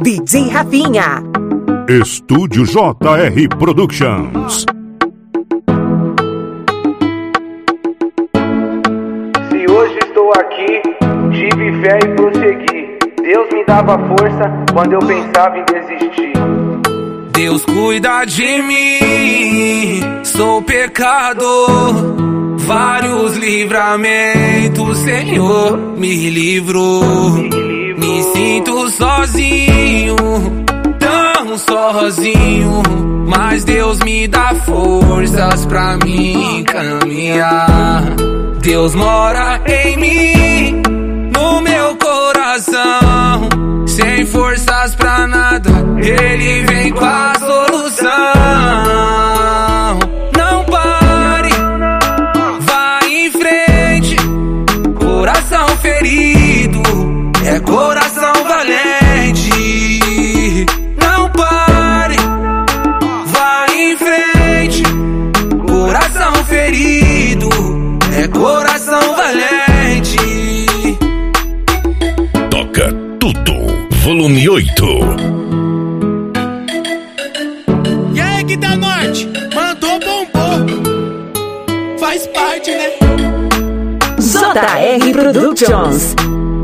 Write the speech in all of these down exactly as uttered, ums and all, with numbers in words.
D J Rafinha. Estúdio J R Productions. Se hoje estou aqui, tive fé e prossegui. Deus me dava força quando eu pensava em desistir. Deus cuida de mim, sou pecador. Vários livramentos, Senhor, me livrou. Me sinto sozinho, tão sozinho, mas Deus me dá forças pra mim caminhar. Deus mora em mim, no meu coração. Sem forças pra nada, Ele vem com a solução. Não pare, vai em frente. Coração ferido é coração valente. Não pare, vai em frente. Coração ferido é coração valente. Toca tudo, volume oito. E aí, que da Norte, mandou bombom. Faz parte, né? J R Productions.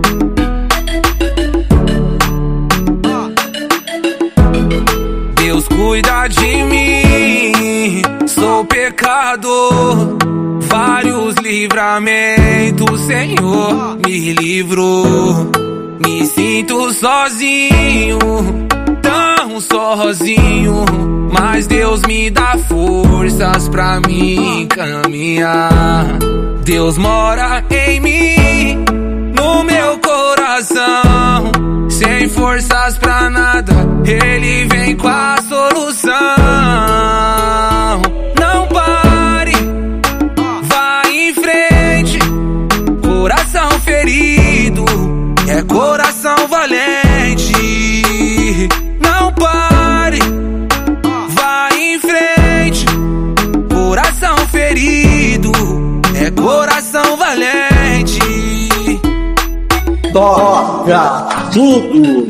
Deus cuida de mim, sou pecador. Vários livramentos, Senhor, me livrou. Me sinto sozinho, tão sozinho, mas Deus me dá forças pra mim caminhar. Deus mora em mim, no meu coração. Sem forças pra nada, Ele vem com a solução. Não pare, vai em frente. Coração ferido é coração valente. Não pare, vai em frente. Coração ferido é coração valente. Toca tudo.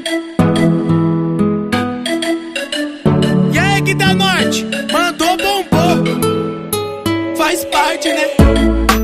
E aí, que da Norte, mandou bombom. Faz parte, né?